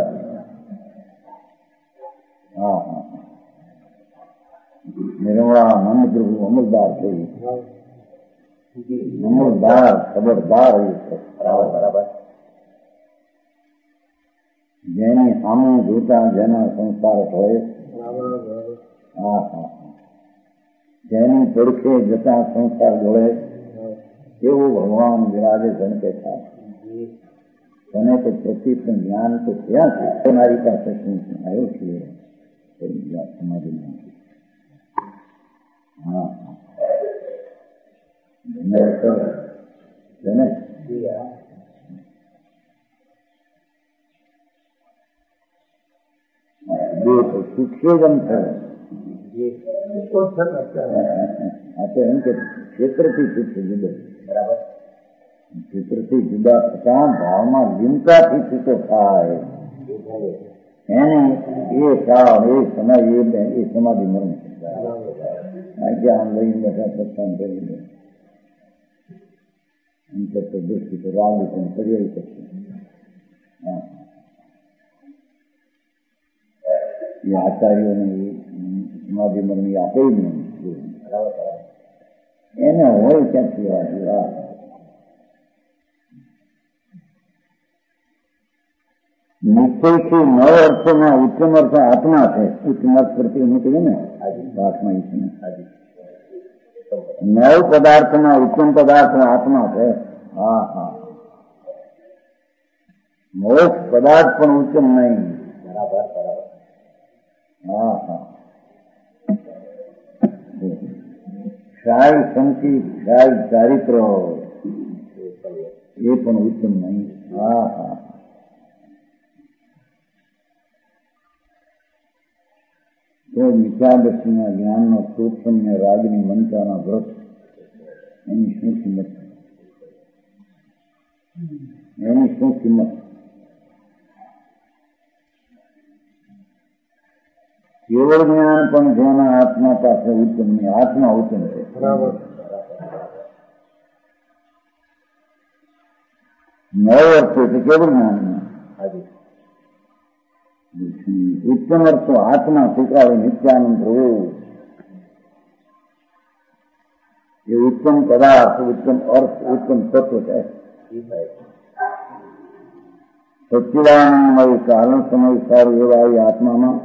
નિર્મળા નંદ પ્રભુ અમલદાર છે. અમલદાર ખબરદાર બરાબર. જેની સામે જોતા જેના સંસ્કાર હોય જેની પડખે જતા સંસાર ગળે એવો ભગવાન વિરાજે જન કે થાય. તને તો પ્રતિ પણ જ્ઞાન તો ક્યાં છે? તમારી પાસે શું આવ્યો છે સમાધિમાં? હા જેને સુક્ષેદમ થયો. આપણે એમ કે ક્ષેત્રથી છૂટશે જુદો. બરાબર. ક્ષેત્રથી જુદા થતા ભાવમાં લીનતાથી છૂટો થાય એને એ કાળ એ સમય એ સમાધિ મરણ છે. આજે આમ લઈને બેઠા સત્સંગ કરી દે દ્રષ્ટિ તો રાવડી પણ કરી શકશે. એ આચાર્યોને સમાધિ મરણી આપે જ નહીં. એને હોય ક્યાંથી આ નિશ્ચયથી નવ અર્થોમાં ઉત્તમ અર્થ આત્મા છે. ઉત્તમ અર્થ પરથી એનું કહ્યું ને આત્મા ઈશ્વર. નવ પદાર્થમાં ઉત્તમ પદાર્થ આત્મા છે. હા હા. મોક્ષ પદાર્થ પણ ઉત્તમ નહીં. બરાબર બરાબર. હા હા. ક્ષાય સંચિત ક્ષાય ચારિત્ર એ પણ ઉત્તમ નહીં. હા હા. તો મિથ્યાદર્શીના જ્ઞાનનો સૂક્ષ્મ ને રાગની મમતાના વ્રત એની શું કિંમત? એની શું કિંમત? કેવળ જ્ઞાન પણ જેના આત્મા પાસે ઉત્તમ નહીં. આત્મા ઉત્તમ છે. બરાબર. નવ અર્થો છે કેવળ જ્ઞાન. ઉત્તમ અર્થો આત્મા સ્વીકારે નિત્યાનંદ પ્રભુ. એ ઉત્તમ પદાર્થ ઉત્તમ અર્થ ઉત્તમ તત્વ છે. સચ્ચિદાનંદમય કારણ સમય સારું એવા એ આત્મામાં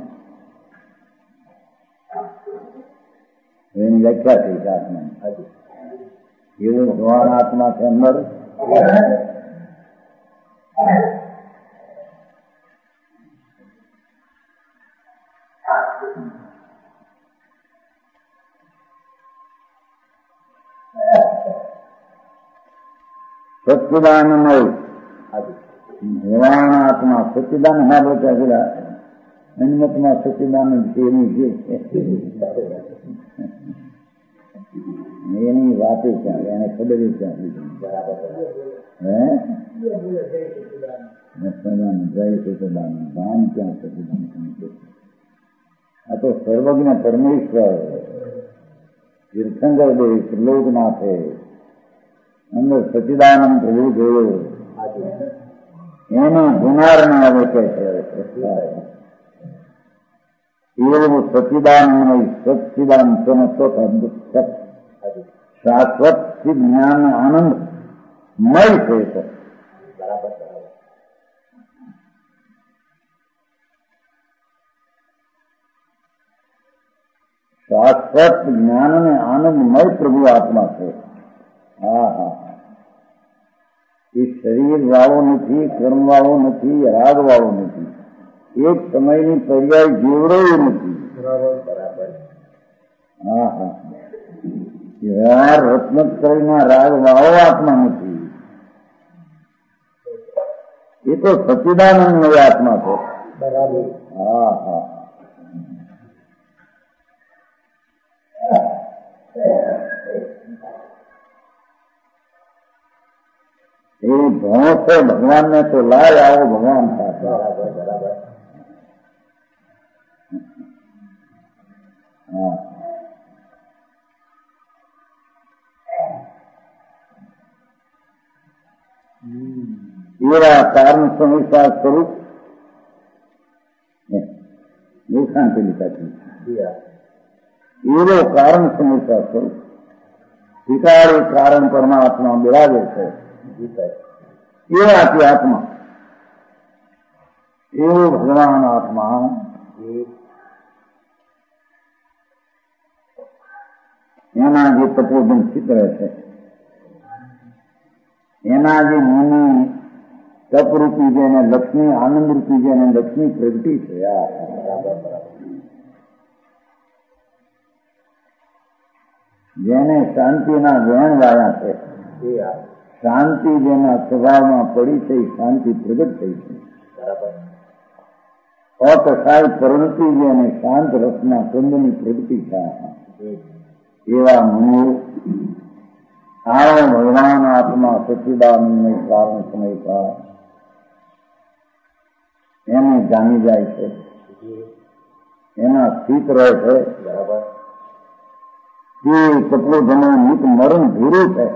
એની વ્યાખ્યા થઈ છે. આત્મા એવો ભગવાન આત્મા છે અંદર. સચ્ચિદાનમય ભગવાન આત્મા સચ્ચિદાન હા બોલતા પેલા હનુમતમાં સચ્ચિદાનંદ છે એનું છે એની વાતે ક્યાં એને ખબર ક્યાં હે સચ્ચિદાનંદ જય સચ્ચિદાનંદ ગામ ક્યાં સચ્ચિદાનંદ. આ તો સર્વજ્ઞ પરમેશ્વર તીર્થંકર દેવ ત્રિલોકનાથે અંદર સચ્ચિદાનંદ પ્રભુ જોયો એનો ગુનારને હવે કહે છે એવું સચ્ચિદાનંદ સચ્ચિદાન શાશ્વત જ્ઞાન આનંદ મય છે. બરાબર. શાશ્વત જ્ઞાન અને આનંદમય પ્રભુ આત્મા છે. હા હા. એ શરીર વાળો નથી, કર્મ વાળો નથી, રાગ વાળો નથી. એક સમયની પર્યાય જેવડો નથી. બરાબર. હા હા. વ્યવહાર રત્નત્રયના રાગ વાળો આત્મા નથી. એ તો સચ્ચિદાનંદમય આત્મા છે. બરાબર. હા હા. એ ભણો છે ભગવાનને તો લાય આવો ભગવાન પાસે. બરાબર બરાબર. હા. એવા કારણ સંહિતા સ્વરૂપ શાંતિ લીધા એવો કારણ સંહિતા સ્વરૂપ વિકારી કારણ પરમાત્મા બિરાજે છે. એવાથી આત્મા એવો ભગવાન આત્મા એના જે તપોધન ચિત્ર છે, એના જે મુનિ તપરૂપી છે એને લક્ષ્મી આનંદરૂપી છે એને લક્ષ્મી પ્રગટી છે. જેને શાંતિના વેણ વાયા છે, શાંતિ જેના સ્વભાવમાં પડી છે, શાંતિ પ્રગટ થઈ છે. અકસાય પ્રવૃત્તિ જેને શાંત રસના કંદની પ્રગતિ છે. એવા મુનિઓ આવો ભગવાન આત્મા સચ્ચિદાનંદમય કારણ સમય કા એને જાણી જાય છે, એના સ્થિત રહે છે. જે તત્વોધનો નિત મરણ ભૂરું છે,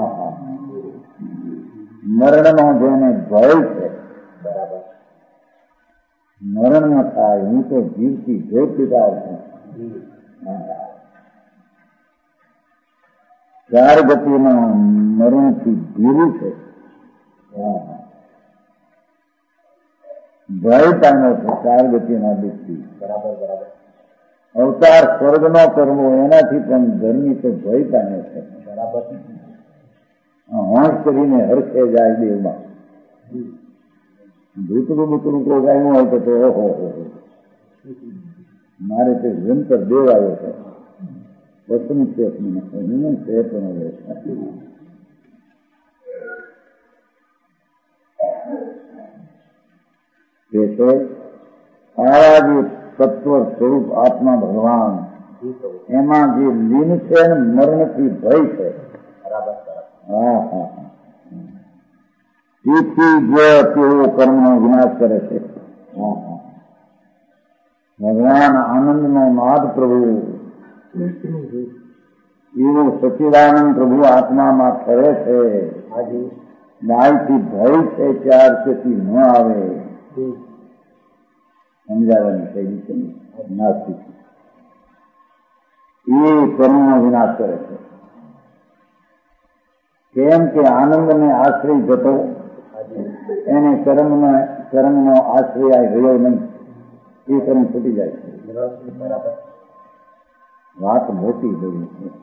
મરણનો જેને ભય છે, મરણ ન થાય હું તો જીવથી જોઈ પીડાવ છું. ચાર ગતિમાં મરણથી ભીરું છે, ભય પામ્યો છે ચાર ગતિના દુઃખથી. અવતાર સ્વર્ગનો કરવો એનાથી પણ ધર્મી તો ભય પામ્યો છે. હોંશ કરીને હરખે જાય દેવમાં. ભૂતરું બૂતરું કોઈ ગાયું હોય તો ઓહો મારે તે જંતર દેવ આવ્યો છે, વસ્તુ છે હું છે પણ આવા જે તત્વ સ્વરૂપ આત્મા ભગવાન એમાં જે લીન છે ને મરણથી ભય છે. તેથી જ તેઓ કર્મનો વિનાશ કરે છે. ભગવાન આનંદનો નાદ પ્રભુ એવો સચ્ચિદાનંદ પ્રભુ આત્મામાં ફરે છે. ગાયથી ભય છે ત્યાર તેથી ન આવે સમજાવવાની શૈલી છે. નાસ્તિક એ કર્મનો વિનાશ કરે છે. કેમ કે આનંદને આશ્રય જતો એને કર્મનો આશ્રય રહ્યો નહીં, એ કર્મ છૂટી જાય છે. વાત મોટી બધી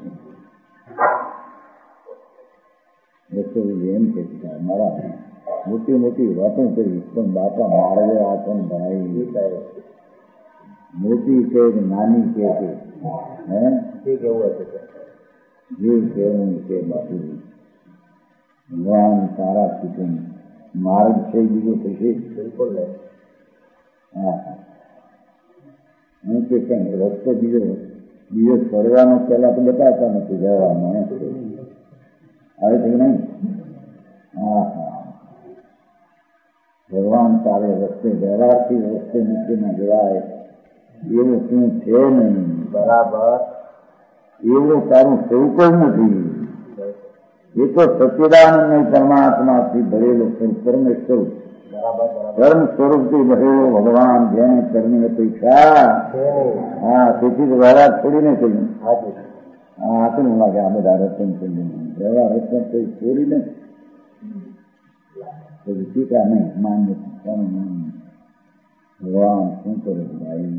એમ કે મારા મોટી મોટી વાતો કરી પણ બાપા મારે આ પણ ભણાવી મોટી કે નાની કે કેવું હશે જે કહેવું કે બાપુ ભગવાન સારા શીખવું માર્ગ છે બીજો થશે. બિલકુલ હું કે રસ્તો બીજો ફરવાનો પહેલા તો બતાવતા નથી જવાનો આવે છે કે નહીં. ભગવાન તારે રસ્તે વ્યવહારથી રસ્તે મૂકીને જવાય એવું શું છે નહીં. બરાબર એવું તારું સ્વરૂપ જ નથી. એ તો સચ્ચિદાનંદ પરમાત્માથી ભરેલો પરમેશ્વર કર્મ સ્વરૂપથી ભરેલો ભગવાન જેને કર્મની અપેક્ષા તેથી જ વ્યવહાર છોડીને કહ્યું. આપણને લાગે આ બધા રતન વ્યવહાર રતન કોઈ છોડીને પછી ટીકા નહીં માન્ય ભગવાન શું કરે છે ભાઈ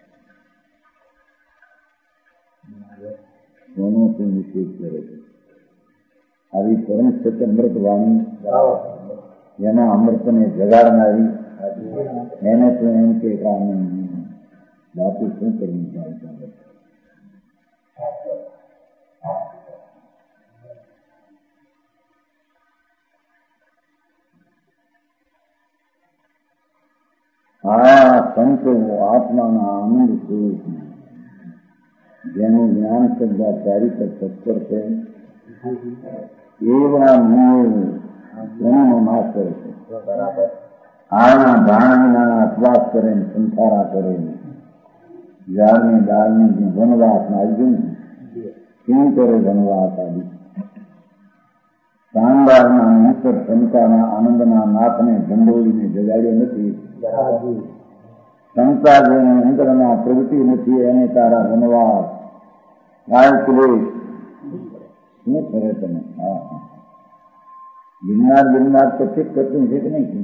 કોનો શું નિષેધ કરે છે. આવી પરમ સત્ય અમૃત વાણી જેના અમૃતને જગાડનારી એને તો એમ કે બાપુ શું કરી જાય. આ સંતો આત્માના આનંદ સ્વરૂપ જેનું જ્ઞાન શ્રદ્ધા ચારિત્ર તત્પર છે એવા મનનો નાશ કરે છે. આના ધારણા અપવાસ કરે સંસારા કરે ઝાડની ડાળની વનવાસ નાખ્યું કેમ કરે વનવાસ આવી શાનદારના અંતર ક્ષમતાના આનંદના નાથને ઝંડોળીને જગાડ્યો નથી. ક્ષમતા જેને અંતરના પ્રવૃત્તિ નથી એને તારા વનવાસ ગાય ક્લેશ શું કરે તમે. ગિરનાર તો ઠીક કરતું છે કે નહીં.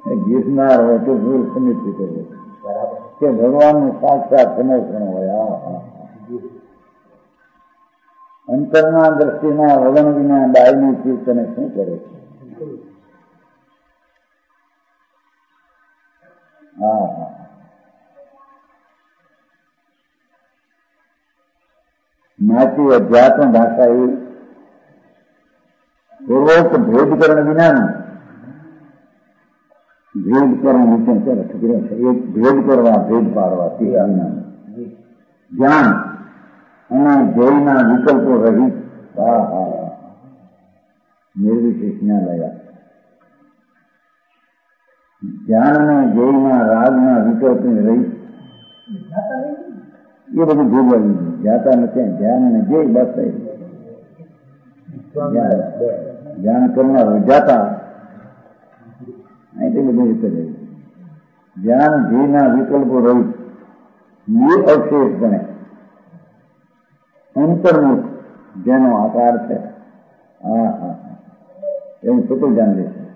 गिरनार हो तो भूल समिति करो કે ભગવાનનું સાક્ષાત સમર્પણ હોય. અંતરના દ્રષ્ટિના વલણ વિના ડાયનું કીર્તને શું કરે? હા હા માટી અધ્યાત્મ ભાષા એ પૂર્વોક્ત ભેદકરણ વિનાનું ભેદકરણ વિશે એક ભેદ કરવા ભેદ પાડવા તે વિનાનું જ્ઞાન અને ધ્યેયના વિકલ્પો રહિત. હા હા નિર્વિશેષ જ્ઞાન આવ્યા. ધ્યાન અને ધ્યેયના રાગના વિકલ્પને રહિત એ બધું ભોગવાયું જાતા નથી. ધ્યાન અને ધ્યેય બસ ધ્યાન કરનારો જાતા એટલી બધી રીતે રહ્યું. ધ્યાન ધ્યેયના વિકલ્પો રહિત નિરઅવશેષ બને અંતર્મુખ જેનો આકાર છે. હા હા એવું સતું જાણ લે છે.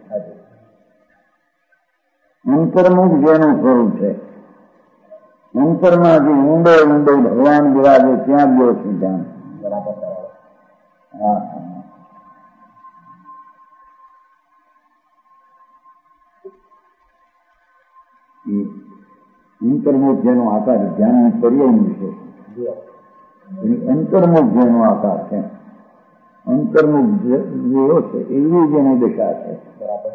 અંતર્મુખ જેનું સ્વરૂપ છે. અંતરમાં જે ઊંડો ઊંડો ભગવાન બિરાજે ત્યાં ગયો છે ધ્યાન. બરાબર. હા હા અંતર્મુખ જેનો આકાર ધ્યાન પર્યાયનું છે. અંતર્મુખ જેનો આકાર છે. અંતર્મુખ જેવો છે એવી જેની દશા છે. બરાબર.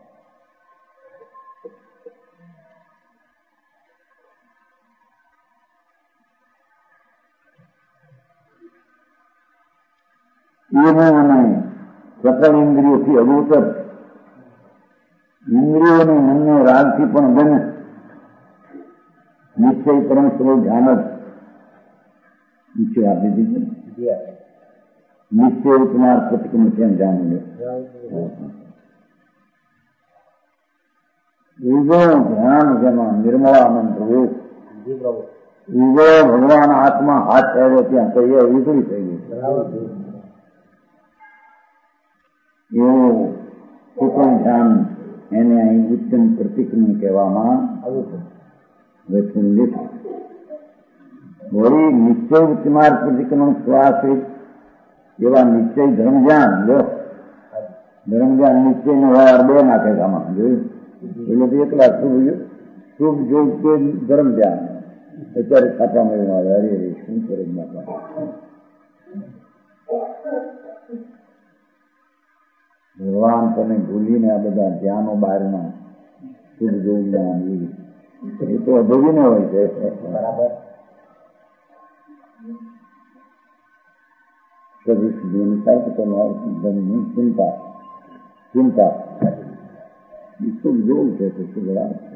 એવું અને સકળ ઇન્દ્રિયોથી અગોચર ઇન્દ્રિયોને મનને રાગથી પણ બને નિશ્ચય પરમ સ્વરૂપ ધ્યાન જ નીચે આપી દીધું. નિશ્ચય કુમાર પ્રતિક્રમ છે જાણી લે. ઉગો ધ્યાન જેમાં નિર્મળાનંદ પ્રભુ ઉગો ભગવાન હાથમાં હાથ થયો ત્યાં કહીએ વીજળી થઈ ગઈ. એવું સુકમ ધ્યાન એને અહીં ઉત્તમ પ્રતિક્રમ કહેવામાં આવ્યું. વળી નિશ્ચય કુમાર પ્રતિક્રમણ સ્વાશ્રિત એવા નિશ્ચય ધર્મજ્ઞાન જો ધર્મજ્ઞાન નિશ્ચય નો વાર બે નાખે આમાં જોયું. એટલે તો એકલા શુભ જોગ કે ધર્મજ્ઞાન અત્યારે છાપામાં એવું આવે. હરે હરે શું કરે નાખવા. ભગવાન તમે ભૂલીને આ બધા ધ્યાનો બહારના શુભ જોગ જ્ઞાન એ તો અભોગી ન હોય છે. બરાબર. ચિંતા ચિંતા એ શુભ જોગ છે તો શુભ રાગ છે.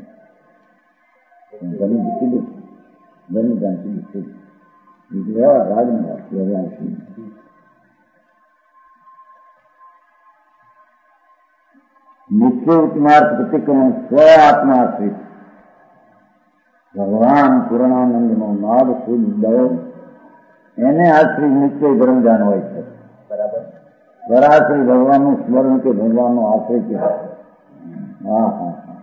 ઘણી કીધું ઘણી જાણ કીધું શુભ બીજું રાગની વાત ભગવાન શું નિશ્ચય માર્ગ પ્રતિક્રમણ સ્વ આત્માશ્રિત ભગવાન પૂર્ણાનંદ નો નાદ શુદ્ધ દયો એને આશ્રિત નિશ્ચય ધર્મજાન હોય છે. બરાબર. પરાશ્રી ભગવાનનું સ્મરણ કે ભગવાનનો આશ્રય છે. હા હા હા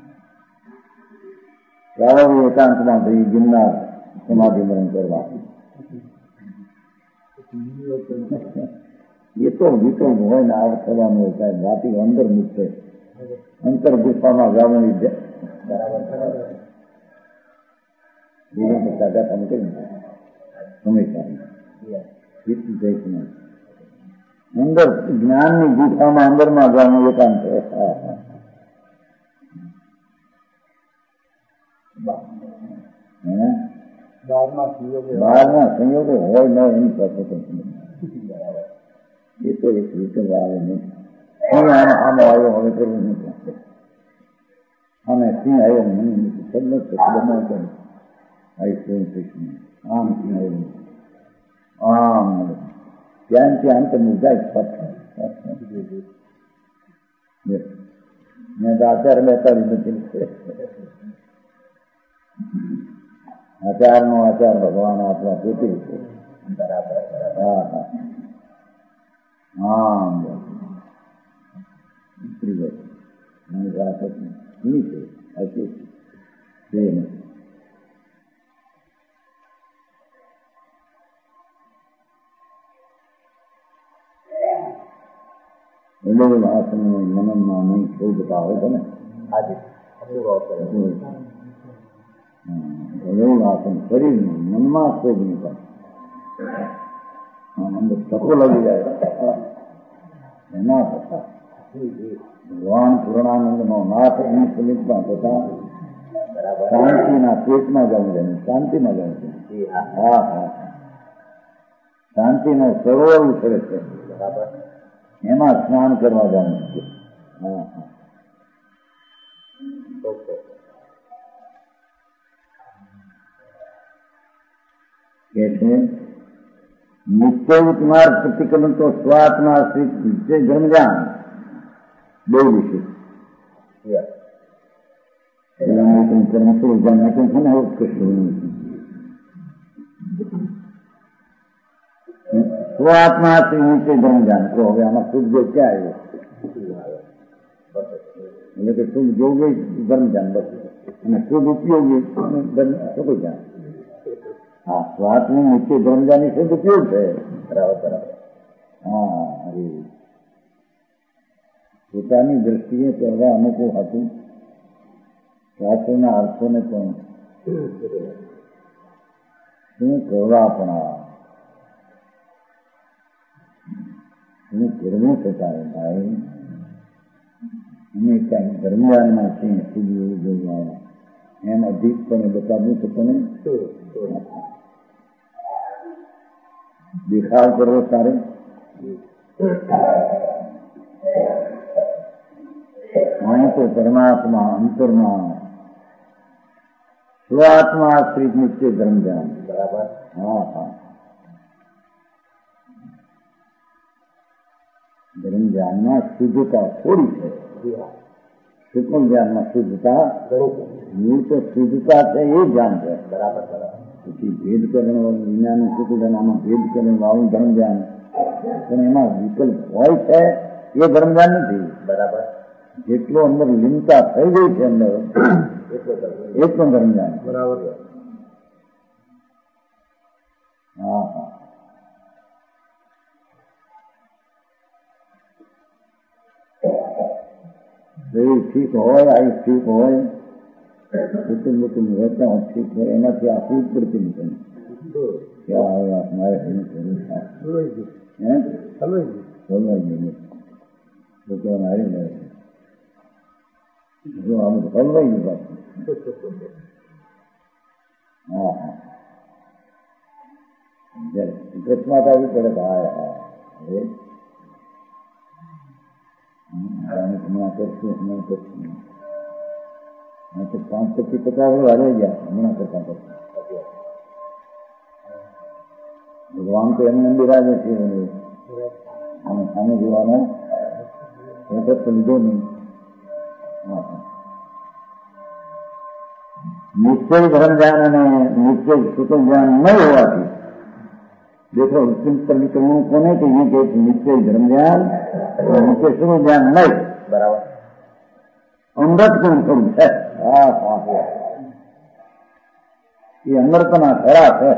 ચાલો એકાંતમાં ભાઈ ગિરનાર સમાધિ મરણ કરવા. એ તો ગીતો હોય ને આવ થવાનું હોય સાહેબ. વાતી અંદર મૂકશે અંતર ગુફામાં જવાની છે. બરાબર. સાદા કામ કરી હંમેશા અંદર જ્ઞાનની ગુફામાં અંદરમાં જવાનું એકાંત છે. બહારના સંયોગો હોય ન એની પાસે એ તો એક વિકલ્પ આવે નહીં. સિંહ આમ આવ્યો હવે કરવું નથી. અમે સિંહ આવ્યો મને નથી ખબર નથી. આમ સિંહ આવ્યો આમ ત્યાં ત્યાં અંત જાય. મેં તો આચાર બેસાડી નથી. આચારનો આચાર ભગવાન આપણા પોતે છે. બરાબર. હા હા હા ઉતરી જાય. नीचे ऐसे આસન મનનમાં નહીં શોધતા હોય છે ને આજે આસન શરીરનું મનમાં શોધ નહીં કરે અંદર તકો લાગી જાય એના થતા ભગવાન પૂર્ણાનંદનો નાથ એની સમીપમાં થતા શાંતિના પેટમાં જવું છે શાંતિમાં જવું છે. હા હા શાંતિનો સરોવર ઉછળે છે બરાબર એમાં સ્નાન કરવા જવું છે. હા હા કે છે નિશ્ચય કુમાર પ્રતિક્રમણ તો સ્વાત્મા શ્રી નિશ્ચય ધર્મજાન બહુ વિશે સ્વાત્મા શ્રી નિશ્ચય ધર્મજાન કહો હવે આમાં શુદ્ધ જો ક્યાં આવ્યો એટલે કે શુદ્ધ જોગી ધર્મજાન બસ અને શુદ્ધ ઉપયોગી શું જાણ. હા સ્વાત્મી નિશ્ચય ધર્મજાની શુદ્ધ ઉપયોગ છે બરાબર બરાબર. હા અરે પોતાની દ્રષ્ટિએ કહેવા અનુકૂળ હતું શાસ્ત્રના અર્થોને પણ શું કરવા પણ શું કરવું થતા ભાઈ અમે કાંઈ ધર્મજાનમાં છીએ શુદ્ધ એવું જોવા એમ અધિકપણે બતાવવું તો તમે દેખાવ કરવો તારે અહીં તો પરમાત્મા અંતરમાં સ્વાત્મા આશ્રિત નિશ્ચય ધર્મજાન બરાબર. હા હા ધર્મજાનમાં શુદ્ધતા થોડી છે સૂક્ષ્મ જ્ઞાનમાં શુદ્ધતા મૂળ તો શુદ્ધતા છે એ જ્ઞાન છે બરાબર બરાબર. પછી ભેદ કરણ વિજ્ઞાન શુદ્ધ આમાં ભેદ કરણ વાળું ધર્મજ્ઞાન પણ એમાં વિકલ્પ હોય છે એ ધર્મજ્ઞાન નથી બરાબર. જેટલો અંદર લીનતા થઈ ગઈ છે અંદર એટલું ધર્મજ્ઞાન બરાબર. હા હા શરીર ઠીક હોય આયુષ ઠીક હોય કુટુંબ રહેતા હોય ઠીક હોય એનાથી આપવું જ પડતી નથી ક્યાં આવે મારે એનું કરવું છોકરાને હારી મળે જો આમ હલવાઈ ગયું પાછું. હા હા અકસ્માત આવી પડે હા હા હવે હમણાં કરશું હમણાં કરશું તો 5-50 હારી ગયા હમણાં કરતા કરતા. ભગવાન તો એમને બિરાજે છે અને સામે જોવાનો વખત તો લીધો નહીં. નિશ્ચય ધર્મજ્ઞાન અને નિશ્ચય શુદ્ધ જ્ઞાન ન હોવાથી દેખો નિકમણું કોને કહીએ કે નિશ્ચય ધર્મજ્ઞાન નિશ્ચય શુદ્ધ જ્ઞાન નહીં બરાબર. અમૃત પણ થોડું છે. હા હા એ અમૃતના ખરા છે.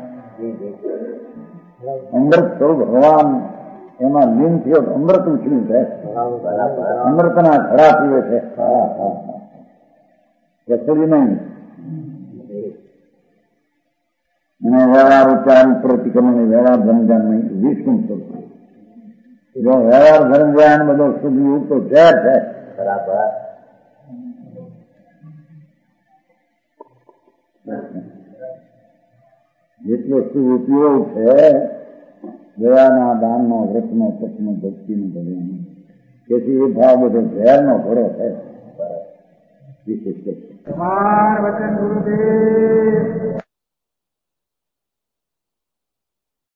અમૃત સ્વરૂપ ભગવાન એમાં લીન થયો અમૃત ઉછળ્યું છે અમૃતના ખરા પીવે છે. હા હા રસોડી નહીં અને વ્યવહાર ઉચ્ચાર પ્રતિક્રમણ વ્યવહાર ધર્મજ્ઞાન નહીં વિષ્ણુ સ્વરૂપ. જો વ્યવહાર ધર્મજ્ઞાન બધો શુદ્ધ યુગ તો ઝેર છે બરાબર. જેટલો શુભ ઉપયોગ છે દયાના દાનનો વ્રતનો તપનો ભક્તિનો ભજનનો તેથી એ ભાવ બધો ઝેરનો ઘડો છે વિશેષ.